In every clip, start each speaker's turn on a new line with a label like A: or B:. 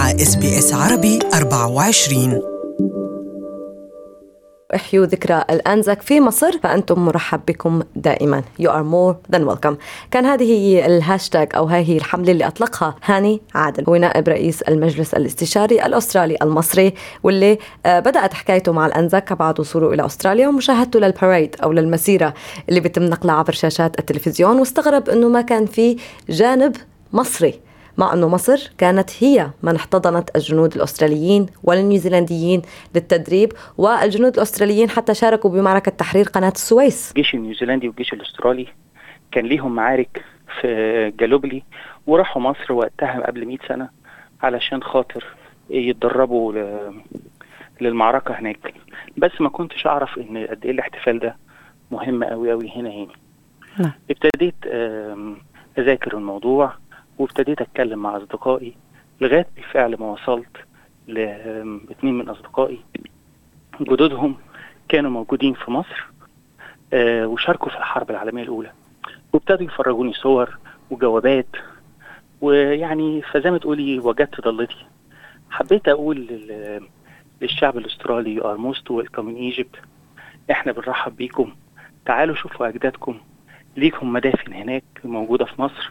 A: مع SBS عربي 24.
B: احيوا ذكرى الأنزاك في مصر، فأنتم مرحب بكم دائما. You are more than welcome. كان هذه هي الهاشتاج أو هذه الحملة اللي أطلقها هاني عادل، هو نائب رئيس المجلس الاستشاري الأسترالي المصري، واللي بدأت حكايته مع الأنزاك بعد وصوله إلى أستراليا ومشاهدته للباريد أو للمسيرة اللي بيتم نقلها عبر شاشات التلفزيون، واستغرب أنه ما كان في جانب مصري، مع أنه مصر كانت هي من احتضنت الجنود الأستراليين والنيوزيلنديين للتدريب، والجنود الأستراليين حتى شاركوا بمعركة تحرير قناة السويس.
C: الجيش النيوزيلندي والجيش الأسترالي كان ليهم معارك في جالوبلي، وراحوا مصر وقتها قبل 100 سنة علشان خاطر يتدربوا للمعركة هناك. بس ما كنتش أعرف إن قد إيه الاحتفال ده مهم أوي أوي هنا. ابتديت أذاكر الموضوع وابتديت أتكلم مع أصدقائي لغاية بالفعل ما وصلت لاثنين من أصدقائي جدودهم كانوا موجودين في مصر وشاركوا في الحرب العالمية الأولى، وابتدوا يفرجوني صور وجوابات، ويعني فزي ما تقولي وجدت ضلتي. حبيت أقول للشعب الأسترالي You are most welcome in Egypt. إحنا بنرحب بيكم، تعالوا شوفوا أجدادكم، ليكم مدافن هناك موجودة في مصر،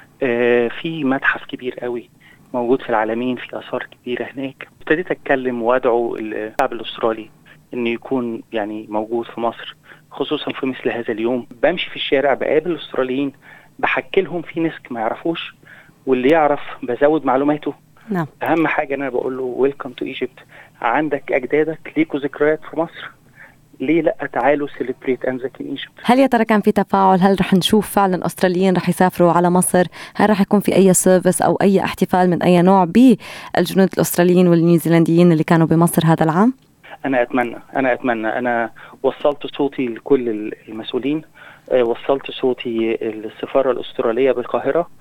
C: في متحف كبير قوي موجود في العالمين، في آثار كبيرة هناك. ابتديت أتكلم وأدعو الشعب الأسترالي إنه يكون يعني موجود في مصر، خصوصا في مثل هذا اليوم. بمشي في الشارع بقابل الأستراليين، بحكي لهم في ناس ما يعرفوش، واللي يعرف بزود معلوماته.
B: نعم.
C: أهم حاجة أنا بقول له ويلكم تو ايجيبت، عندك أجدادك ليكوا ذكريات في مصر، ليه لا تعالوا سيلبريت أنزاك إن ايجيبت.
B: هل يا ترى كان في تفاعل؟ هل رح نشوف فعلا أستراليين رح يسافروا على مصر؟ هل رح يكون في أي سيرفيس أو أي احتفال من أي نوع بالجنود الأستراليين والنيوزيلنديين اللي كانوا بمصر هذا العام؟
C: أنا أتمنى. أنا وصلت صوتي لكل المسؤولين، وصلت صوتي للسفارة الأسترالية بالقاهرة،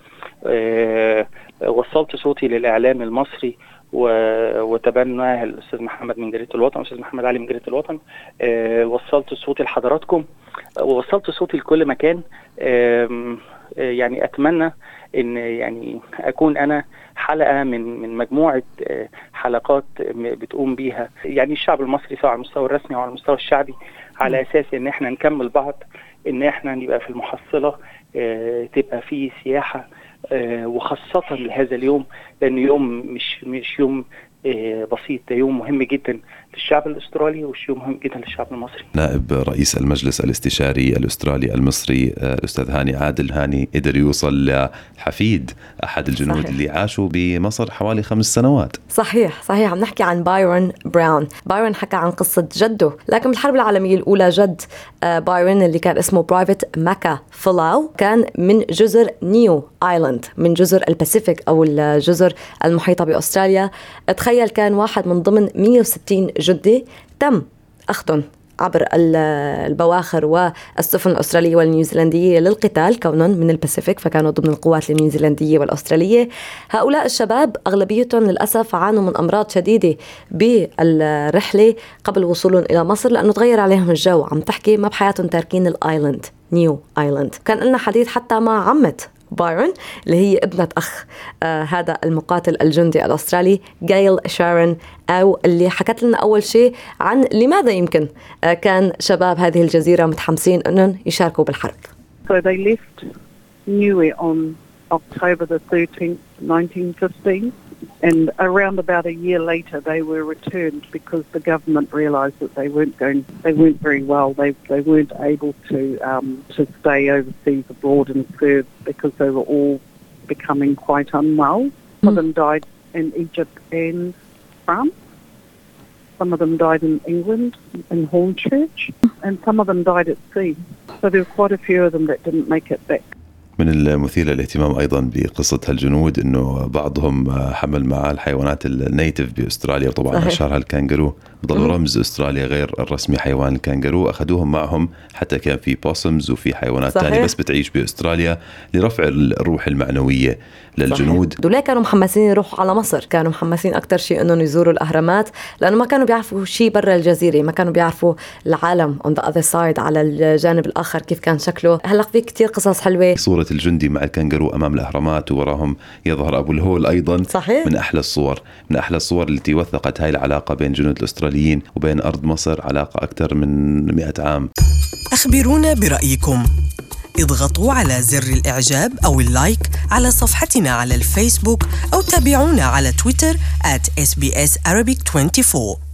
C: وصلت صوتي للإعلام المصري وتبناه الأستاذ محمد من جريدة الوطن، الأستاذ محمد علي من جريدة الوطن، وصلت صوتي لحضراتكم، ووصلت صوتي لكل مكان. يعني أتمنى إن يعني أكون أنا حلقة من مجموعة حلقات بتقوم بيها يعني الشعب المصري، سواء على المستوى الرسمي أو على المستوى الشعبي، على أساس إن إحنا نكمل بعض، إن إحنا نبقى في المحصلة، تبقى في سياحة، وخاصة لهذا اليوم، لأنه يوم مش يوم بسيط، ده يوم مهم جدا للشعب الأسترالي ويوم مهم جدا للشعب المصري.
D: نائب رئيس المجلس الاستشاري الأسترالي المصري الأستاذ هاني عادل. هاني قدر يوصل لحفيد أحد الجنود. صحيح. اللي عاشوا بمصر حوالي 5 سنوات.
B: صحيح. عم نحكي عن بايرون براون. بايرون حكى عن قصة جده، لكن بالحرب العالمية الأولى جد بايرون اللي كان اسمه برايفت ماكا فلاو كان من جزر نيو آيلاند، من جزر الباسيفيك أو الجزر المحيطة بأستراليا. تخيل كان واحد من ضمن 160 جدي تم أخذهم عبر البواخر والسفن الأسترالية والنيوزيلندية للقتال، كونهم من الباسيفيك فكانوا ضمن القوات النيوزيلندية والأسترالية. هؤلاء الشباب أغلبيتهم للأسف عانوا من أمراض شديدة بالرحلة قبل وصولهم إلى مصر، لأنه تغير عليهم الجو. عم تحكي ما بحياتهم تاركين الآيلاند، نيو آيلاند. كان لنا حديث حتى مع عمة بايرون اللي هي ابنة أخ هذا المقاتل الجندي الأسترالي جايل شارون، أو اللي حكت لنا أول شيء عن لماذا يمكن كان شباب هذه الجزيرة متحمسين أنهم يشاركوا بالحرب.
E: So they left Niue on October the 13th, 1915, and around about a year later they were returned because the government realised that they weren't very well. They weren't able to stay overseas abroad and serve because they were all becoming quite unwell. Some of them died in Egypt and France. Some of them died in England, in Hornchurch, and some of them died at sea. So there were quite a few of them that didn't make it back.
D: من المثير للاهتمام أيضا بقصة هالجنود أنه بعضهم حمل معاه الحيوانات النيتف بأستراليا، وطبعا أشهرها الكانجرو، بضل رمز أستراليا غير الرسمي حيوان الكانجرو. أخذوهم معهم، حتى كان في بوسمز وفي حيوانات تانية بس بتعيش بأستراليا لرفع الروح المعنوية للجنود.
B: دول كانوا محمسين يروحوا على مصر، كانوا محمسين أكتر شيء أنهم يزوروا الأهرامات، لأنه ما كانوا بيعرفوا شيء برا الجزيرة، ما كانوا بيعرفوا العالم on the other side على الجانب الآخر كيف كان شكله. هلأ في كتير قصص حلوة.
D: صورة الجندي مع الكنغرو أمام الأهرامات ووراهم يظهر أبو الهول أيضا.
B: صحيح.
D: من أحلى الصور التي وثقت هاي العلاقة بين جنود الأستراليين وبين أرض مصر، علاقة أكثر من 100 عام.
A: أخبرونا برأيكم، اضغطوا على زر الإعجاب أو اللايك على صفحتنا على الفيسبوك أو تابعونا على تويتر @SBS Arabic 24.